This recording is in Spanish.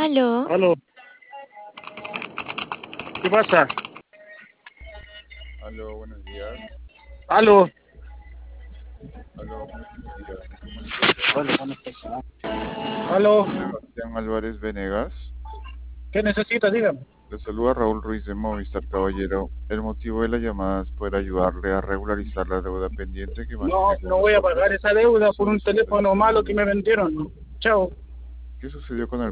Aló, Aló, ¿qué pasa? Aló, buenos días. Aló. Aló, muy buenos días. Me comunico con Aló, ¿dónde está? Aló, Sebastián Álvarez Venegas. ¿qué necesita? Dígame. Le saluda Raúl Ruiz de Movistar Caballero. El motivo de la llamada es poder ayudarle a regularizar la deuda pendiente que No, mantiene con no voy a pagar nosotros esa deuda por sobre un su teléfono préstamo malo que me inmobiliario. vendieron. Chao. ¿Qué sucedió con el